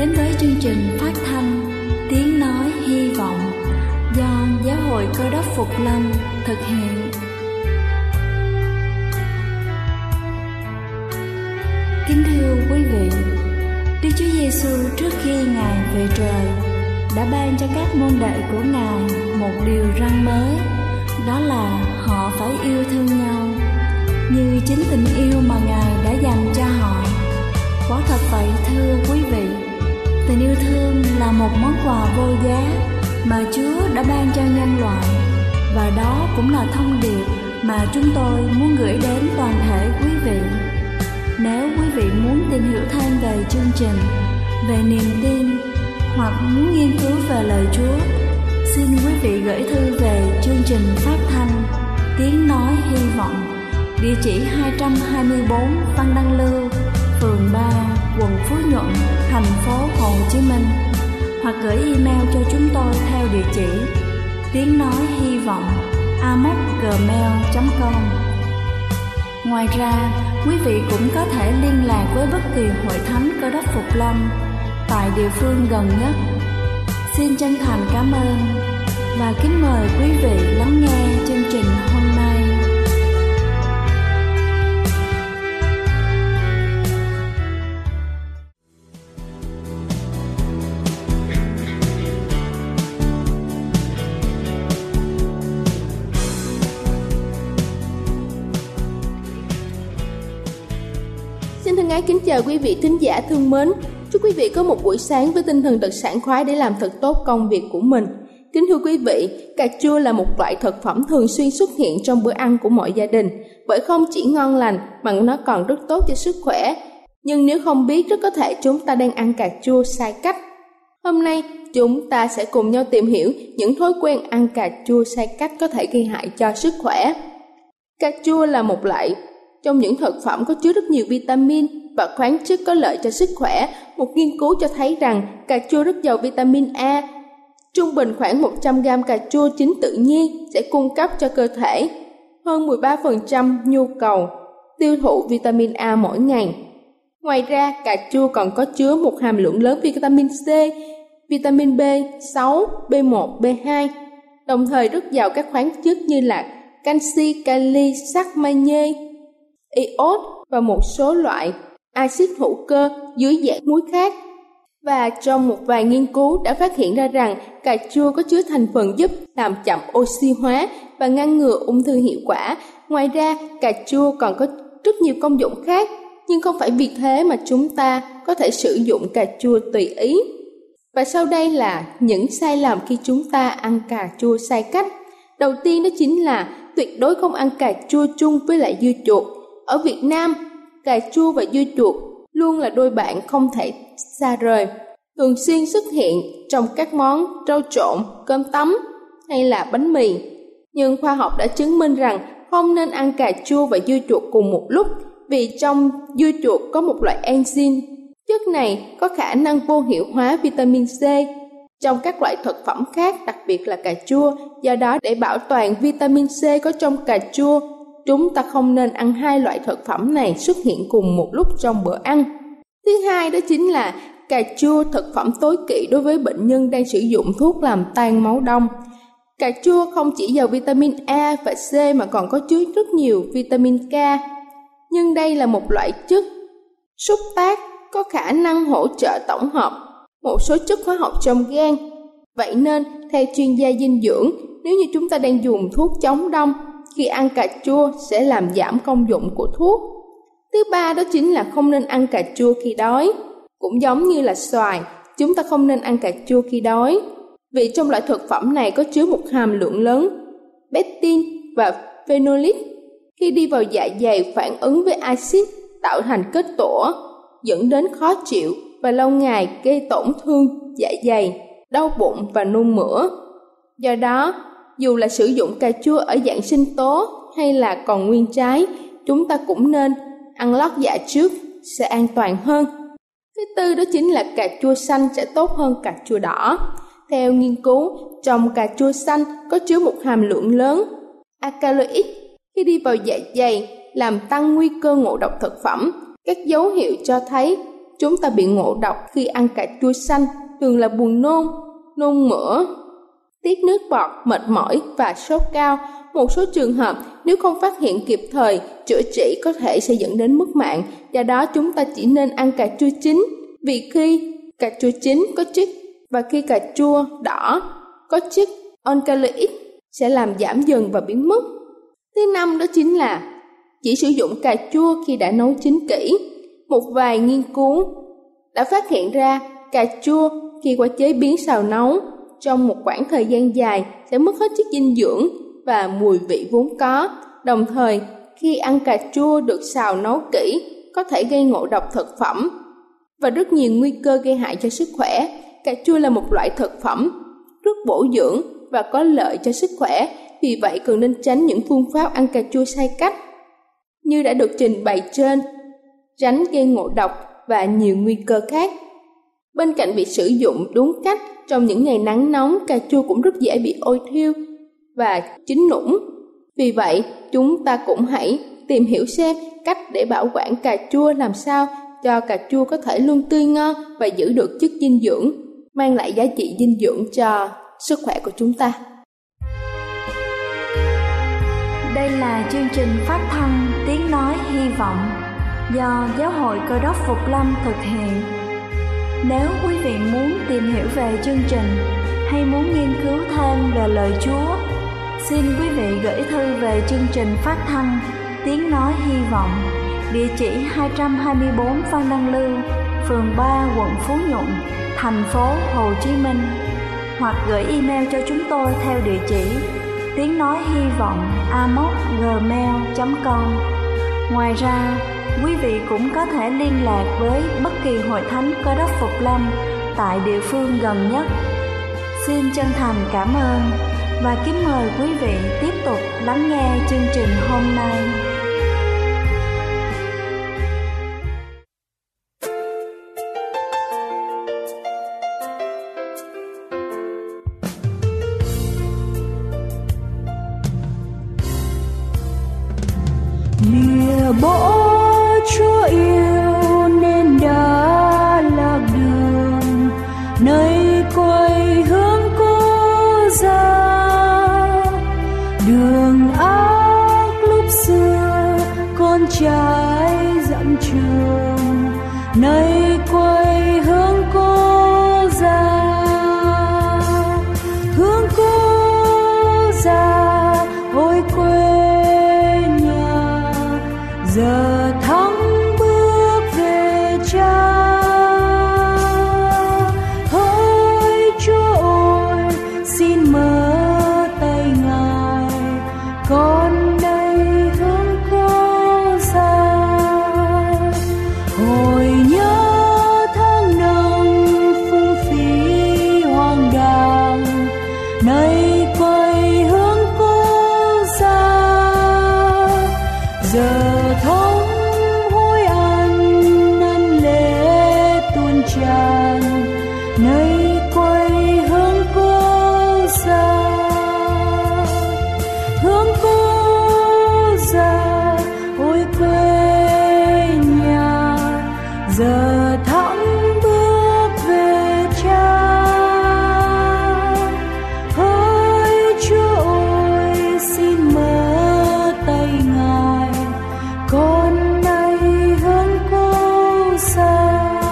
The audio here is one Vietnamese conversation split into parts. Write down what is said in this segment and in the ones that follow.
đến với chương trình phát thanh Tiếng Nói Hy Vọng do Giáo hội Cơ Đốc Phục Lâm thực hiện. Kính thưa quý vị, Đức Chúa Giêsu trước khi Ngài về trời đã ban cho các môn đệ của Ngài một điều răn mới, đó là họ phải yêu thương nhau như chính tình yêu mà Ngài đã dành cho họ. Quả thật vậy thưa quý vị, tình yêu thương là một món quà vô giá mà Chúa đã ban cho nhân loại, và đó cũng là thông điệp mà chúng tôi muốn gửi đến toàn thể quý vị. Nếu quý vị muốn tìm hiểu thêm về chương trình, về niềm tin hoặc muốn nghiên cứu về lời Chúa, xin quý vị gửi thư về chương trình phát thanh Tiếng Nói Hy Vọng, địa chỉ 224 Văn Đăng Lưu, phường 3, quận Phú Nhuận, thành phố Hồ Chí Minh, hoặc gửi email cho chúng tôi theo địa chỉ tiếng nói hy vọng amos@gmail.com. Ngoài ra, quý vị cũng có thể liên lạc với bất kỳ hội thánh Cơ Đốc Phục Lâm tại địa phương gần nhất. Xin chân thành cảm ơn và kính mời quý vị lắng nghe chương trình hôm nay. Xin thân ái kính chào quý vị thính giả thương mến. Chúc quý vị có một buổi sáng với tinh thần thật sảng khoái để làm thật tốt công việc của mình. Kính thưa quý vị, cà chua là một loại thực phẩm thường xuyên xuất hiện trong bữa ăn của mọi gia đình, bởi không chỉ ngon lành mà nó còn rất tốt cho sức khỏe. Nhưng nếu không biết, rất có thể chúng ta đang ăn cà chua sai cách. Hôm nay, chúng ta sẽ cùng nhau tìm hiểu những thói quen ăn cà chua sai cách có thể gây hại cho sức khỏe. Cà chua là một loại trong những thực phẩm có chứa rất nhiều vitamin và khoáng chất có lợi cho sức khỏe. Một nghiên cứu cho thấy rằng cà chua rất giàu vitamin A. Trung bình khoảng 100 gram cà chua chín tự nhiên sẽ cung cấp cho cơ thể hơn 13% nhu cầu tiêu thụ vitamin A mỗi ngày. Ngoài ra, cà chua còn có chứa một hàm lượng lớn vitamin C, vitamin B6, B1, B2, đồng thời rất giàu các khoáng chất như là canxi, kali, sắt, magie, iốt và một số loại axit hữu cơ dưới dạng muối khác. Và trong một vài nghiên cứu đã phát hiện ra rằng cà chua có chứa thành phần giúp làm chậm oxy hóa và ngăn ngừa ung thư hiệu quả. Ngoài ra, cà chua còn có rất nhiều công dụng khác, nhưng không phải vì thế mà chúng ta có thể sử dụng cà chua tùy ý. Và sau đây là những sai lầm khi chúng ta ăn cà chua sai cách. Đầu tiên đó chính là tuyệt đối không ăn cà chua chung với lại dưa chuột. Ở Việt Nam, cà chua và dưa chuột luôn là đôi bạn không thể xa rời, thường xuyên xuất hiện trong các món rau trộn, cơm tấm hay là bánh mì. Nhưng khoa học đã chứng minh rằng không nên ăn cà chua và dưa chuột cùng một lúc, vì trong dưa chuột có một loại enzyme. Chất này có khả năng vô hiệu hóa vitamin C trong các loại thực phẩm khác, đặc biệt là cà chua. Do đó, để bảo toàn vitamin C có trong cà chua, chúng ta không nên ăn hai loại thực phẩm này xuất hiện cùng một lúc trong bữa ăn. Thứ hai đó chính là cà chua thực phẩm tối kỵ đối với bệnh nhân đang sử dụng thuốc làm tan máu đông. Cà chua không chỉ giàu vitamin A và C mà còn có chứa rất nhiều vitamin K. Nhưng đây là một loại chất xúc tác có khả năng hỗ trợ tổng hợp một số chất hóa học trong gan. Vậy nên, theo chuyên gia dinh dưỡng, nếu như chúng ta đang dùng thuốc chống đông, khi ăn cà chua sẽ làm giảm công dụng của thuốc. Thứ ba đó chính là không nên ăn cà chua khi đói. Cũng giống như là xoài, chúng ta không nên ăn cà chua khi đói, vì trong loại thực phẩm này có chứa một hàm lượng lớn pectin và phenolic. Khi đi vào dạ dày phản ứng với axit tạo thành kết tổ, dẫn đến khó chịu và lâu ngày gây tổn thương dạ dày, đau bụng và nôn mửa. Do đó, dù là sử dụng cà chua ở dạng sinh tố hay là còn nguyên trái, chúng ta cũng nên ăn lót dạ trước sẽ an toàn hơn. Thứ tư đó chính là cà chua xanh sẽ tốt hơn cà chua đỏ. Theo nghiên cứu, trong cà chua xanh có chứa một hàm lượng lớn alkaloid. Khi đi vào dạ dày, làm tăng nguy cơ ngộ độc thực phẩm. Các dấu hiệu cho thấy chúng ta bị ngộ độc khi ăn cà chua xanh thường là buồn nôn, nôn mửa, tiết nước bọt, mệt mỏi và sốt cao. Một số trường hợp nếu không phát hiện kịp thời, chữa trị có thể sẽ dẫn đến mất mạng. Do đó chúng ta chỉ nên ăn cà chua chín, vì khi cà chua chín có chất và khi cà chua đỏ có chất oxalic sẽ làm giảm dần và biến mất. Thứ năm đó chính là chỉ sử dụng cà chua khi đã nấu chín kỹ. Một vài nghiên cứu đã phát hiện ra cà chua khi qua chế biến xào nấu trong một khoảng thời gian dài sẽ mất hết chất dinh dưỡng và mùi vị vốn có. Đồng thời, khi ăn cà chua được xào nấu kỹ có thể gây ngộ độc thực phẩm và rất nhiều nguy cơ gây hại cho sức khỏe. Cà chua là một loại thực phẩm rất bổ dưỡng và có lợi cho sức khỏe, vì vậy cần nên tránh những phương pháp ăn cà chua sai cách như đã được trình bày trên, tránh gây ngộ độc và nhiều nguy cơ khác. Bên cạnh việc sử dụng đúng cách trong những ngày nắng nóng, cà chua cũng rất dễ bị ôi thiêu và chín nũng. Vì vậy, chúng ta cũng hãy tìm hiểu xem cách để bảo quản cà chua làm sao cho cà chua có thể luôn tươi ngon và giữ được chất dinh dưỡng, mang lại giá trị dinh dưỡng cho sức khỏe của chúng ta. Đây là chương trình phát thanh Tiếng Nói Hy Vọng do Giáo hội Cơ đốc Phục Lâm thực hiện. Nếu quý vị muốn tìm hiểu về chương trình hay muốn nghiên cứu thêm về lời Chúa, xin quý vị gửi thư về chương trình phát thanh Tiếng Nói Hy Vọng, địa chỉ 224 Phan Đăng Lưu, phường 3, quận Phú Nhuận, thành phố Hồ Chí Minh, hoặc gửi email cho chúng tôi theo địa chỉ tiếng nói hy vọng amos@gmail.com. Ngoài ra, quý vị cũng có thể liên lạc với bất kỳ hội thánh Cơ đốc Phục Lâm tại địa phương gần nhất. Xin chân thành cảm ơn và kính mời quý vị tiếp tục lắng nghe chương trình hôm nay. Lìa bỏ Chúa yêu nên đã lạc đường, nay quay hướng cố ra. Đường ác lúc xưa con trai dặm trường, nay quay hướng cố ra. Hướng cố ra ôi quê giờ thắng bước về Cha. Hỡi Chúa ơi, xin mở tay Ngài, con đây hướng cố ra. Hồi nhớ tháng năm phung phí hoang đàng, nay quay hướng cố ra. Giờ thống hối ăn năn lễ tuôn tràn, nay quay hướng cố ra. Hướng cố ra ôi quê nhà, giờ thẳng bước về Cha. Hỡi Chúa ơi, xin mở tay Ngài, con nay hướng cố ra.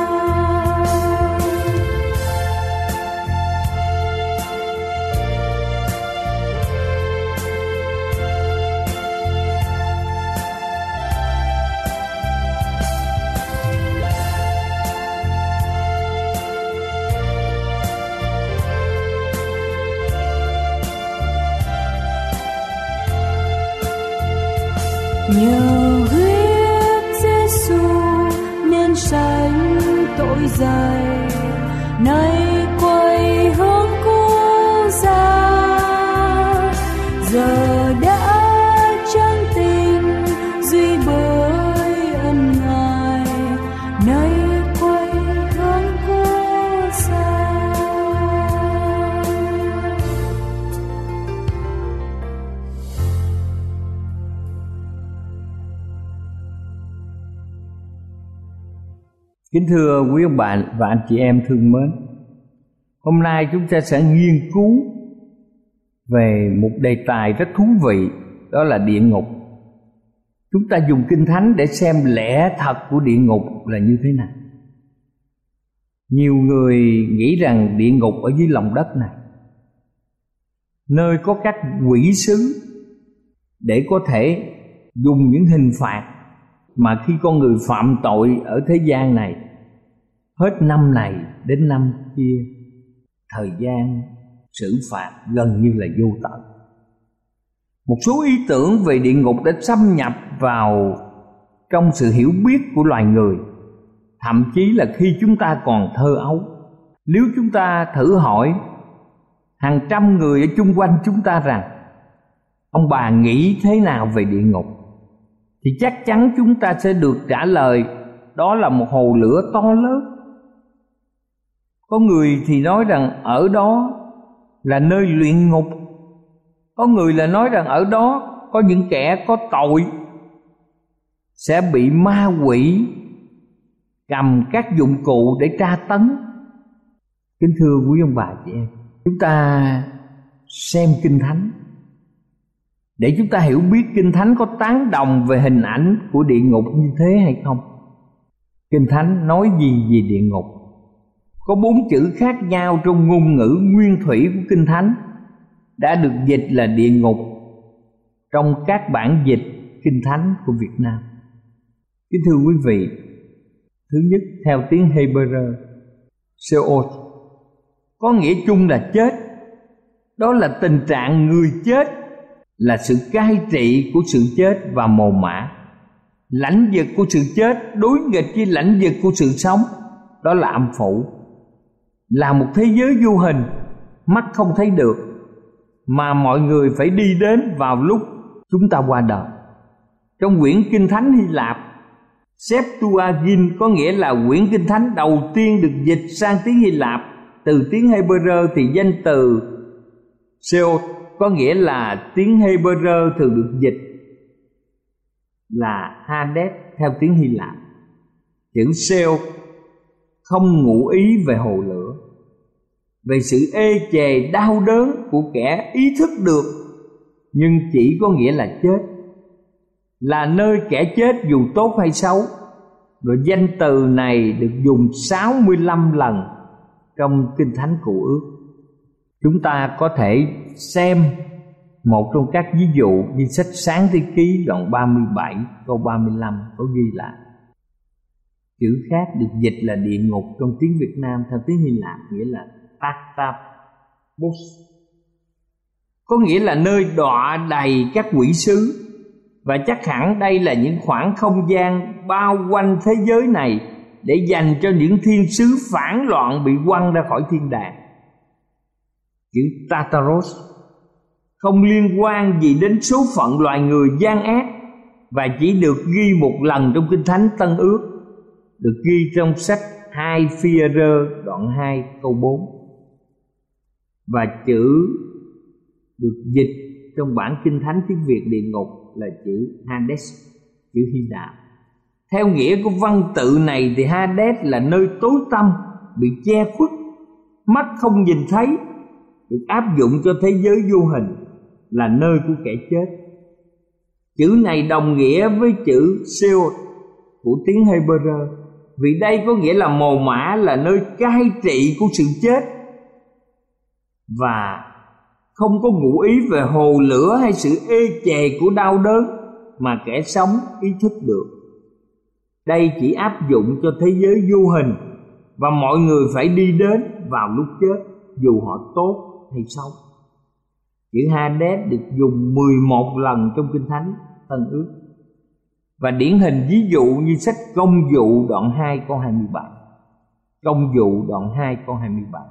Nhờ huyết Giêsu nên sánh tội dày, nay quay hướng cố ra. Giờ đã trắng tình duy bởi ân Ngài, nay quay hướng cố ra. Kính thưa quý ông bạn và anh chị em thương mến, hôm nay chúng ta sẽ nghiên cứu về một đề tài rất thú vị, đó là địa ngục. Chúng ta dùng Kinh Thánh để xem lẽ thật của địa ngục là như thế nào. Nhiều người nghĩ rằng địa ngục ở dưới lòng đất này, nơi có các quỷ sứ để có thể dùng những hình phạt mà khi con người phạm tội ở thế gian này, hết năm này đến năm kia, thời gian xử phạt gần như là vô tận. Một số ý tưởng về địa ngục đã xâm nhập vào trong sự hiểu biết của loài người, thậm chí là khi chúng ta còn thơ ấu. Nếu chúng ta thử hỏi hàng trăm người ở chung quanh chúng ta rằng ông bà nghĩ thế nào về địa ngục, thì chắc chắn chúng ta sẽ được trả lời đó là một hồ lửa to lớn. Có người thì nói rằng ở đó là nơi luyện ngục, có người là nói rằng ở đó có những kẻ có tội sẽ bị ma quỷ cầm các dụng cụ để tra tấn. Kính thưa quý ông bà chị em, chúng ta xem Kinh Thánh để chúng ta hiểu biết Kinh Thánh có tán đồng về hình ảnh của địa ngục như thế hay không. Kinh Thánh nói gì về địa ngục? Có 4 chữ khác nhau trong ngôn ngữ nguyên thủy của Kinh Thánh đã được dịch là địa ngục trong các bản dịch Kinh Thánh của Việt Nam. Kính thưa quý vị, thứ nhất, theo tiếng Hebrew, Sheol có nghĩa chung là chết. Đó là tình trạng người chết, là sự cai trị của sự chết và mồ mả. Lãnh vực của sự chết đối nghịch với lãnh vực của sự sống, đó là âm phủ, là một thế giới vô hình, mắt không thấy được, mà mọi người phải đi đến vào lúc chúng ta qua đời. Trong quyển Kinh Thánh Hy Lạp, Septuagint có nghĩa là quyển Kinh Thánh đầu tiên được dịch sang tiếng Hy Lạp từ tiếng Hebrew, thì danh từ Sheol có nghĩa là tiếng Hebrew thường được dịch là Hades theo tiếng Hy Lạp. Chữ Sheol không ngụ ý về hồ lửa, về sự ê chề đau đớn của kẻ ý thức được, nhưng chỉ có nghĩa là chết, là nơi kẻ chết dù tốt hay xấu. Và danh từ này được dùng 65 lần trong Kinh Thánh Cựu Ước. Chúng ta có thể xem một trong các ví dụ như sách Sáng Thế Ký đoạn 37 câu 35 có ghi là chữ khác được dịch là địa ngục trong tiếng Việt Nam theo tiếng Hy Lạp nghĩa là Tartarus, có nghĩa là nơi đọa đầy các quỷ sứ. Và chắc hẳn đây là những khoảng không gian bao quanh thế giới này để dành cho những thiên sứ phản loạn bị quăng ra khỏi thiên đàng. Chữ Tartarus không liên quan gì đến số phận loài người gian ác, và chỉ được ghi một lần trong Kinh Thánh Tân Ước, được ghi trong sách 2 Phi-e-rơ đoạn 2 câu 4. Và chữ được dịch trong bản Kinh Thánh tiếng Việt địa ngục là chữ Hades, chữ Hy Lạp. Theo nghĩa của văn tự này thì Hades là nơi tối tăm, bị che khuất, mắt không nhìn thấy, được áp dụng cho thế giới vô hình, là nơi của kẻ chết. Chữ này đồng nghĩa với chữ Sheol của tiếng Hebrew, vì đây có nghĩa là mồ mả, là nơi cai trị của sự chết, và không có ngụ ý về hồ lửa hay sự ê chề của đau đớn mà kẻ sống ý thức được. Đây chỉ áp dụng cho thế giới vô hình, và mọi người phải đi đến vào lúc chết, dù họ tốt hay xấu. Chữ Hades được dùng 11 lần trong Kinh Thánh Tân Ước, và điển hình ví dụ như sách Công vụ đoạn 2 câu 27. Công vụ đoạn 2 câu 27.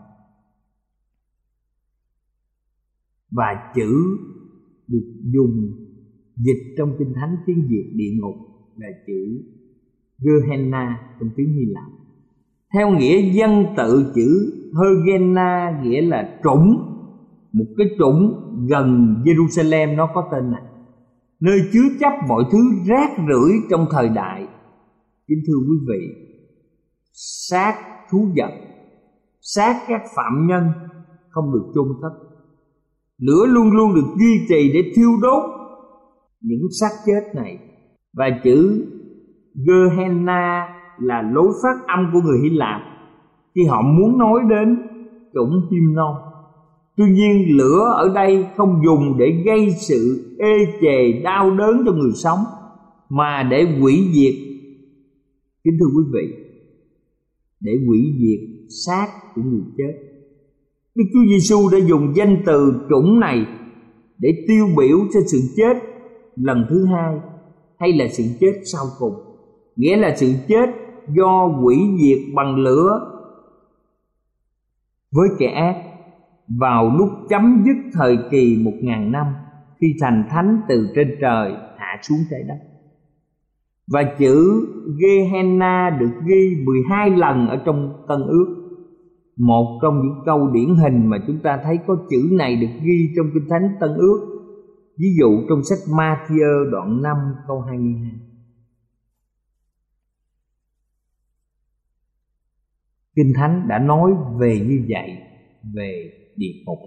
Và chữ được dùng dịch trong Kinh Thánh tiếng Việt địa ngục là chữ Gehenna trong tiếng Hy Lạp. Theo nghĩa dân tự, chữ Hergena nghĩa là trũng, một cái trũng gần Jerusalem nó có tên này, nơi chứa chấp mọi thứ rác rưởi trong thời đại. Kính thưa quý vị, xác thú vật, xác các phạm nhân không được chôn cất. Lửa luôn luôn được duy trì để thiêu đốt những xác chết này. Và chữ Gehenna là lối phát âm của người Hy Lạp khi họ muốn nói đến chủng Himnon. Tuy nhiên lửa ở đây không dùng để gây sự ê chề đau đớn cho người sống, mà để hủy diệt. Kính thưa quý vị, để hủy diệt xác của người chết. Đức Chúa Giêsu đã dùng danh từ chủng này để tiêu biểu cho sự chết lần thứ hai, hay là sự chết sau cùng, nghĩa là sự chết do hủy diệt bằng lửa với kẻ ác vào lúc chấm dứt thời kỳ 1000 năm, khi thành thánh từ trên trời hạ xuống trái đất. Và chữ Gehenna được ghi 12 lần ở trong Tân Ước. Một trong những câu điển hình mà chúng ta thấy có chữ này được ghi trong Kinh Thánh Tân Ước, ví dụ trong sách Ma-thi-ơ đoạn 5 câu 22. Kinh Thánh đã nói về như vậy, về địa ngục.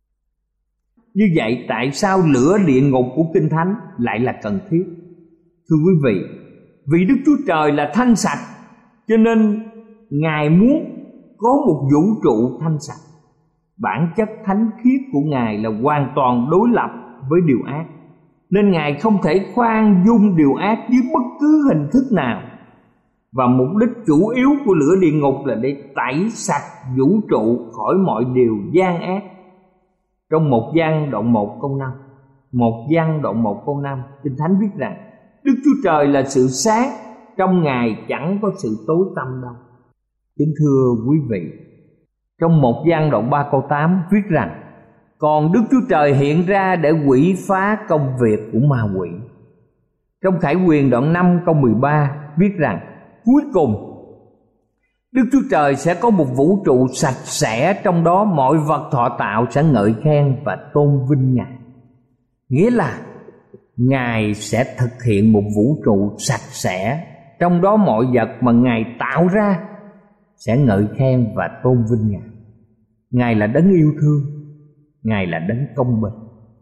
Như vậy tại sao lửa địa ngục của Kinh Thánh lại là cần thiết? Thưa quý vị, vì Đức Chúa Trời là thanh sạch, cho nên Ngài muốn có một vũ trụ thanh sạch. Bản chất thánh khiết của Ngài là hoàn toàn đối lập với điều ác, nên Ngài không thể khoan dung điều ác dưới bất cứ hình thức nào. Và mục đích chủ yếu của lửa địa ngục là để tẩy sạch vũ trụ khỏi mọi điều gian ác. Trong 1 Giăng đoạn 1 câu 5, 1 Giăng đoạn 1 câu 5, Kinh Thánh viết rằng Đức Chúa Trời là sự sáng, trong Ngài chẳng có sự tối tăm đâu. Kính thưa quý vị, trong 1 Giăng đoạn 3 câu 8 viết rằng còn Đức Chúa Trời hiện ra để quỷ phá công việc của ma quỷ. Trong Khải Huyền đoạn 5 câu 13 viết rằng cuối cùng Đức Chúa Trời sẽ có một vũ trụ sạch sẽ, trong đó mọi vật thọ tạo sẽ ngợi khen và tôn vinh Ngài. Nghĩa là Ngài sẽ thực hiện một vũ trụ sạch sẽ, trong đó mọi vật mà Ngài tạo ra sẽ ngợi khen và tôn vinh Ngài. Ngài là đấng yêu thương, Ngài là đấng công bình.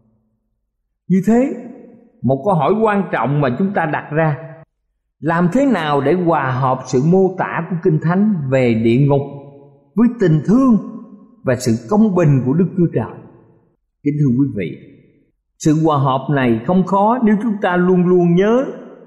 Như thế, một câu hỏi quan trọng mà chúng ta đặt ra: làm thế nào để hòa hợp sự mô tả của Kinh Thánh về địa ngục với tình thương và sự công bình của Đức Chúa Trời? Kính thưa quý vị, sự hòa hợp này không khó nếu chúng ta luôn luôn nhớ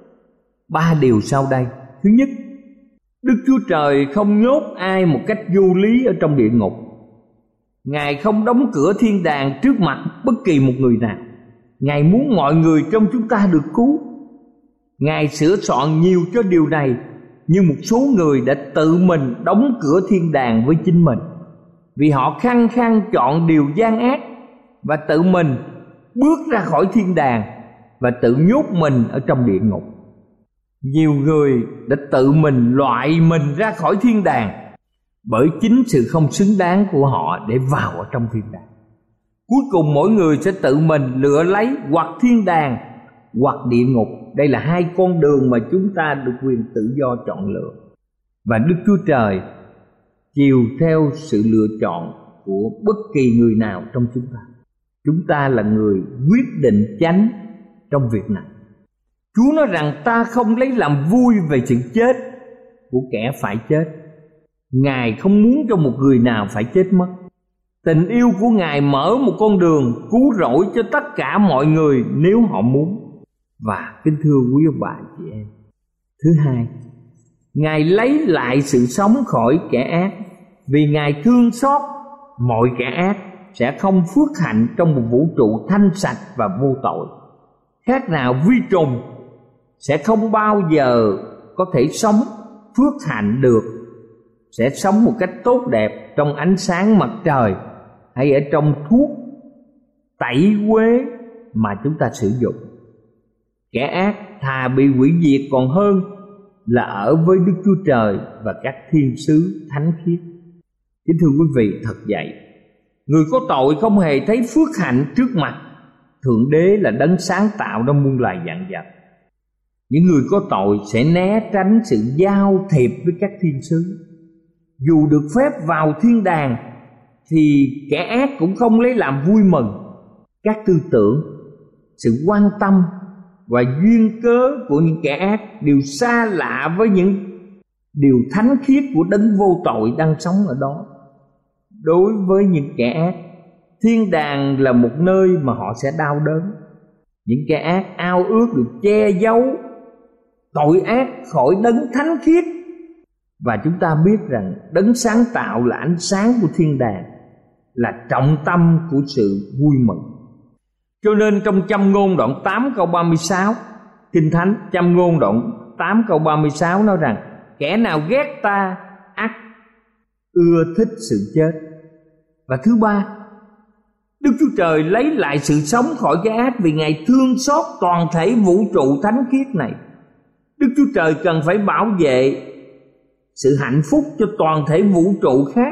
3 điều sau đây. Thứ nhất, Đức Chúa Trời không nhốt ai một cách vô lý ở trong địa ngục. Ngài không đóng cửa thiên đàng trước mặt bất kỳ một người nào. Ngài muốn mọi người trong chúng ta được cứu. Ngài sửa soạn nhiều cho điều này, nhưng một số người đã tự mình đóng cửa thiên đàng với chính mình, vì họ khăng khăng chọn điều gian ác và tự mình bước ra khỏi thiên đàng và tự nhốt mình ở trong địa ngục. Nhiều người đã tự mình loại mình ra khỏi thiên đàng bởi chính sự không xứng đáng của họ để vào ở trong thiên đàng. Cuối cùng mỗi người sẽ tự mình lựa lấy hoặc thiên đàng hoặc địa ngục. Đây là 2 con đường mà chúng ta được quyền tự do chọn lựa. Và Đức Chúa Trời chiều theo sự lựa chọn của bất kỳ người nào trong chúng ta. Chúng ta là người quyết định chánh trong việc này. Chúa nói rằng ta không lấy làm vui về sự chết của kẻ phải chết. Ngài không muốn cho một người nào phải chết mất. Tình yêu của Ngài mở một con đường cứu rỗi cho tất cả mọi người nếu họ muốn. Và kính thưa quý ông bà chị em, thứ hai, Ngài lấy lại sự sống khỏi kẻ ác, vì Ngài thương xót mọi kẻ ác sẽ không phước hạnh trong một vũ trụ thanh sạch và vô tội. Khác nào vi trùng sẽ không bao giờ có thể sống phước hạnh được, sẽ sống một cách tốt đẹp trong ánh sáng mặt trời hay ở trong thuốc tẩy uế mà chúng ta sử dụng. Kẻ ác thà bị hủy diệt còn hơn là ở với Đức Chúa Trời và các thiên sứ thánh khiết. Kính thưa quý vị, thật vậy, người có tội không hề thấy phước hạnh trước mặt. Thượng Đế là đấng sáng tạo ra muôn loài vạn vật. Những người có tội sẽ né tránh sự giao thiệp với các thiên sứ. dù được phép vào thiên đàng thì kẻ ác cũng không lấy làm vui mừng. Các tư tưởng, sự quan tâm và duyên cớ của những kẻ ác đều xa lạ với những điều thánh khiết của đấng vô tội đang sống ở đó. Đối với những kẻ ác, thiên đàng là một nơi mà họ sẽ đau đớn. Những kẻ ác ao ước được che giấu tội ác khỏi đấng thánh khiết. Và chúng ta biết rằng đấng sáng tạo là ánh sáng của thiên đàng, là trọng tâm của sự vui mừng. Cho nên trong Châm Ngôn đoạn 8 câu 36, Kinh Thánh Châm Ngôn đoạn 8 câu 36 nói rằng: kẻ nào ghét ta ắt ưa thích sự chết. Và thứ ba, Đức Chúa Trời lấy lại sự sống khỏi cái ác vì Ngài thương xót toàn thể vũ trụ thánh khiết này. Đức Chúa Trời cần phải bảo vệ sự hạnh phúc cho toàn thể vũ trụ khác.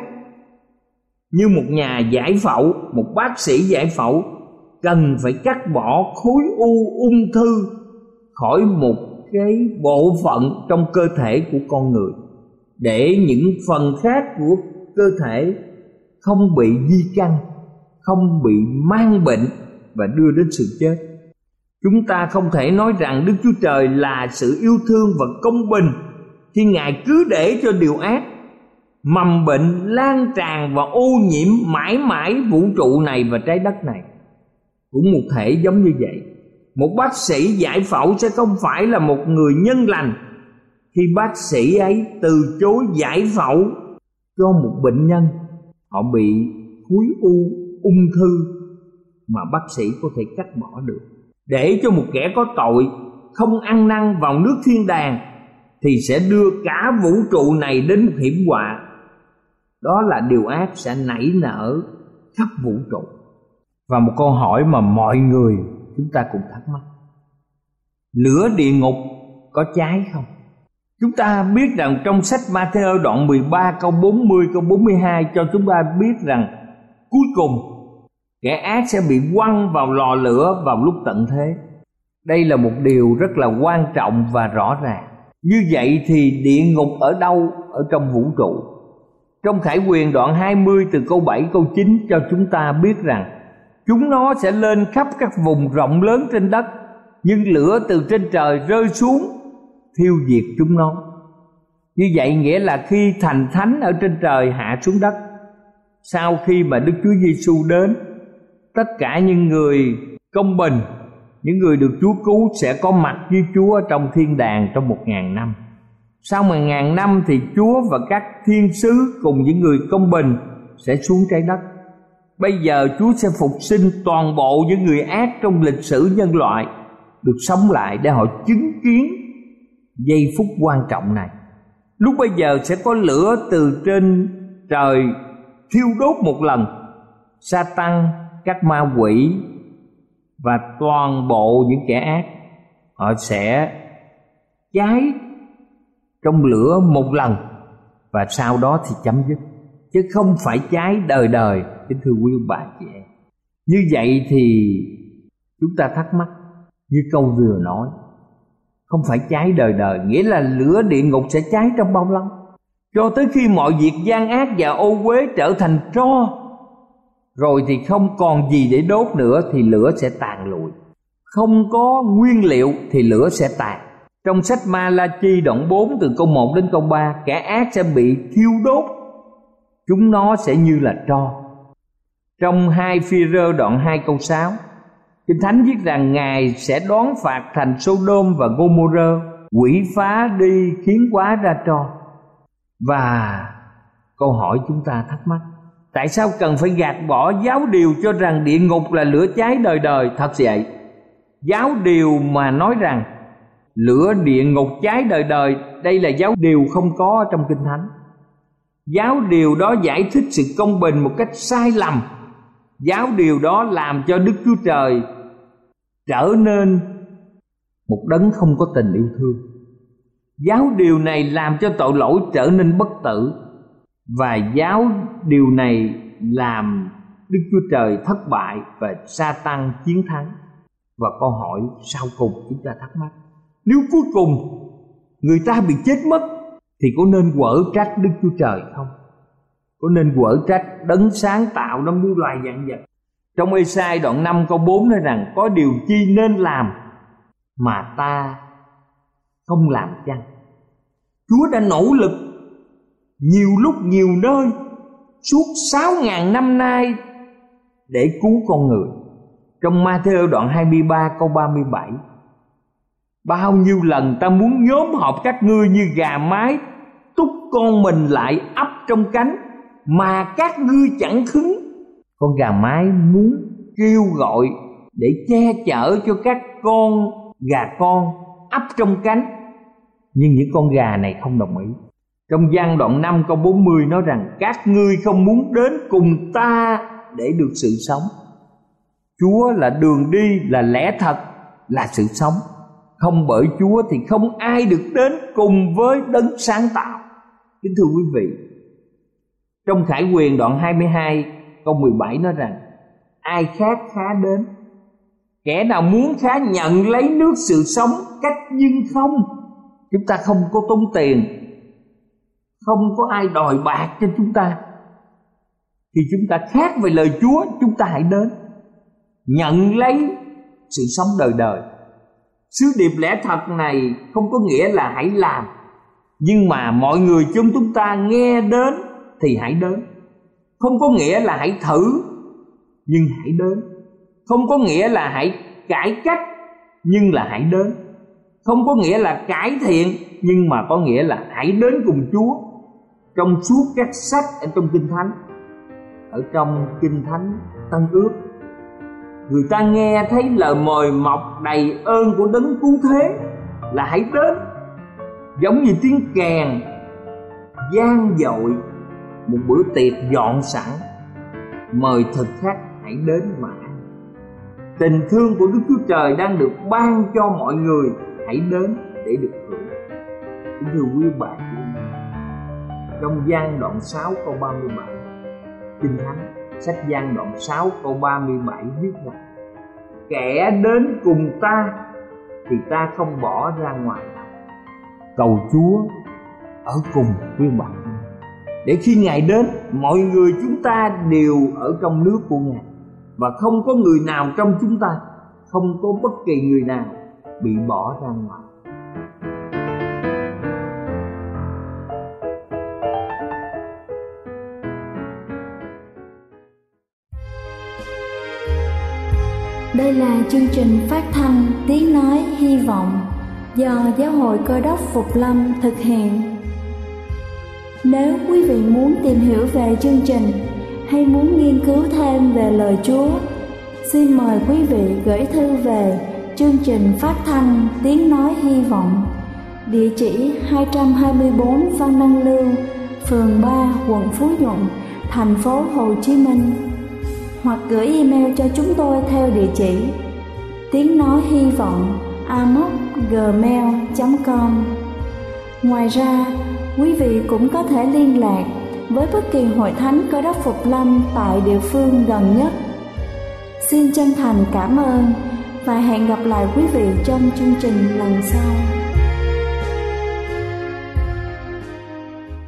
Như một nhà giải phẫu, một bác sĩ giải phẫu cần phải cắt bỏ khối u ung thư khỏi một cái bộ phận trong cơ thể của con người, để những phần khác của cơ thể không bị di căn, không bị mang bệnh và đưa đến sự chết. Chúng ta không thể nói rằng Đức Chúa Trời là sự yêu thương và công bình khi Ngài cứ để cho điều ác, mầm bệnh lan tràn và ô nhiễm mãi mãi vũ trụ này và trái đất này. Cũng một thể giống như vậy, một bác sĩ giải phẫu sẽ không phải là một người nhân lành khi bác sĩ ấy từ chối giải phẫu cho một bệnh nhân họ bị khối u ung thư mà bác sĩ có thể cắt bỏ được. Để cho một kẻ có tội không ăn năn vào nước thiên đàng thì sẽ đưa cả vũ trụ này đến một hiểm họa. Đó là điều ác sẽ nảy nở khắp vũ trụ. Và một câu hỏi mà mọi người chúng ta cùng thắc mắc: lửa địa ngục có cháy không? Chúng ta biết rằng trong sách Ma-thi-ơ đoạn 13 câu 40 câu 42 cho chúng ta biết rằng cuối cùng kẻ ác sẽ bị quăng vào lò lửa vào lúc tận thế. Đây là một điều rất là quan trọng và rõ ràng. Như vậy thì địa ngục ở đâu ở trong vũ trụ? Trong Khải Huyền đoạn 20 từ câu 7 câu 9 cho chúng ta biết rằng chúng nó sẽ lên khắp các vùng rộng lớn trên đất, nhưng lửa từ trên trời rơi xuống thiêu diệt chúng nó. Như vậy nghĩa là khi thành thánh ở trên trời hạ xuống đất, sau khi mà Đức Chúa Giêsu đến, tất cả những người công bình, những người được Chúa cứu sẽ có mặt với Chúa trong thiên đàng trong 1000 năm. Sau 1000 năm thì Chúa và các thiên sứ cùng những người công bình sẽ xuống trái đất. Bây giờ Chúa sẽ phục sinh toàn bộ những người ác trong lịch sử nhân loại được sống lại để họ chứng kiến giây phút quan trọng này. Lúc bây giờ sẽ có lửa từ trên trời thiêu đốt một lần Sa-tan, các ma quỷ và toàn bộ những kẻ ác. Họ sẽ cháy trong lửa một lần và sau đó thì chấm dứt, chứ không phải cháy đời đời. Kính thưa quý ông bà chị em, như vậy thì chúng ta thắc mắc, như câu vừa nói, không phải cháy đời đời, nghĩa là lửa địa ngục sẽ cháy trong bao lâu? Cho tới khi mọi việc gian ác và ô uế trở thành tro, rồi thì không còn gì để đốt nữa thì lửa sẽ tàn lụi. Không có nguyên liệu thì lửa sẽ tàn. Trong sách Ma-la-chi đoạn 4 từ câu 1 đến câu 3, kẻ ác sẽ bị thiêu đốt, chúng nó sẽ như là tro. Trong 2 Phi-rơ đoạn 2 câu 6, Kinh Thánh viết rằng Ngài sẽ đón phạt thành Sô-đôm và Gô-mô-rơ, quỷ phá đi khiến quá ra tro. Và câu hỏi chúng ta thắc mắc, tại sao cần phải gạt bỏ giáo điều cho rằng địa ngục là lửa cháy đời đời? Thật vậy, giáo điều mà nói rằng lửa địa ngục cháy đời đời, đây là giáo điều không có trong Kinh Thánh. Giáo điều đó giải thích sự công bình một cách sai lầm. Giáo điều đó làm cho Đức Chúa Trời trở nên một đấng không có tình yêu thương. Giáo điều này làm cho tội lỗi trở nên bất tử, và giáo điều này làm Đức Chúa Trời thất bại và Sa-tan chiến thắng. Và câu hỏi sau cùng chúng ta thắc mắc, nếu cuối cùng người ta bị chết mất thì có nên quở trách Đức Chúa Trời không? có nên quở trách đấng sáng tạo ra muôn loài vạn vật. Trong Ê-sai đoạn 5 câu 4 nói rằng: có điều chi nên làm mà ta không làm chăng? Chúa đã nỗ lực nhiều lúc nhiều nơi suốt 6.000 năm nay để cứu con người. Trong Ma-thi-ơ đoạn 23 câu 37: bao nhiêu lần ta muốn nhóm họp các ngươi như gà mái túc con mình lại ấp trong cánh, mà các ngươi chẳng khứng. Con gà mái muốn kêu gọi để che chở cho các con gà con ấp trong cánh, nhưng những con gà này không đồng ý. Trong Giăng đoạn 5 câu 40 nói rằng: các ngươi không muốn đến cùng ta để được sự sống. Chúa là đường đi, là lẽ thật, là sự sống. Không bởi Chúa thì không ai được đến cùng với đấng sáng tạo. Kính thưa quý vị, trong Khải Huyền đoạn 22 câu 17 nói rằng: ai khác khá đến, kẻ nào muốn khá nhận lấy nước sự sống cách nhưng không. Chúng ta không có tốn tiền, không có ai đòi bạc cho chúng ta. Khi chúng ta khác về lời Chúa, chúng ta hãy đến nhận lấy sự sống đời đời. Sứ điệp lẽ thật này không có nghĩa là hãy làm, nhưng mà mọi người trong chúng ta nghe đến thì hãy đến. Không có nghĩa là hãy thử, nhưng hãy đến. Không có nghĩa là hãy cải cách, nhưng là hãy đến. Không có nghĩa là cải thiện, nhưng mà có nghĩa là hãy đến cùng Chúa. Trong suốt các sách ở trong Kinh Thánh, ở trong Kinh Thánh Tân Ước, người ta nghe thấy lời mời mọc đầy ơn của đấng cứu thế là hãy đến, giống như tiếng kèn vang dội một bữa tiệc dọn sẵn, mời thực khách hãy đến mà ăn. Tình thương của Đức Chúa Trời đang được ban cho mọi người, hãy đến để được hưởng. Kính thưa quý bạn, trong Giăng đoạn 6 câu 37, Kinh Thánh sách Giăng đoạn 6 câu 37 viết rằng: kẻ đến cùng ta thì ta không bỏ ra ngoài đâu. Cầu Chúa ở cùng quý bạn, để khi Ngài đến, mọi người chúng ta đều ở trong nước của Ngài, và không có người nào trong chúng ta, không có bất kỳ người nào bị bỏ ra ngoài. Đây là chương trình phát thanh Tiếng Nói Hy Vọng do Giáo hội Cơ đốc Phục Lâm thực hiện. Nếu quý vị muốn tìm hiểu về chương trình hay muốn nghiên cứu thêm về lời Chúa, xin mời quý vị gửi thư về chương trình phát thanh Tiếng Nói Hy Vọng, địa chỉ 224 Văn Đăng Lưu, phường 3, quận Phú Nhuận, thành phố Hồ Chí Minh, hoặc gửi email cho chúng tôi theo địa chỉ tiếng nói hy vọng amos@gmail.com. Ngoài ra, quý vị cũng có thể liên lạc với bất kỳ hội thánh Cơ đốc Phục Lâm tại địa phương gần nhất. Xin chân thành cảm ơn và hẹn gặp lại quý vị trong chương trình lần sau.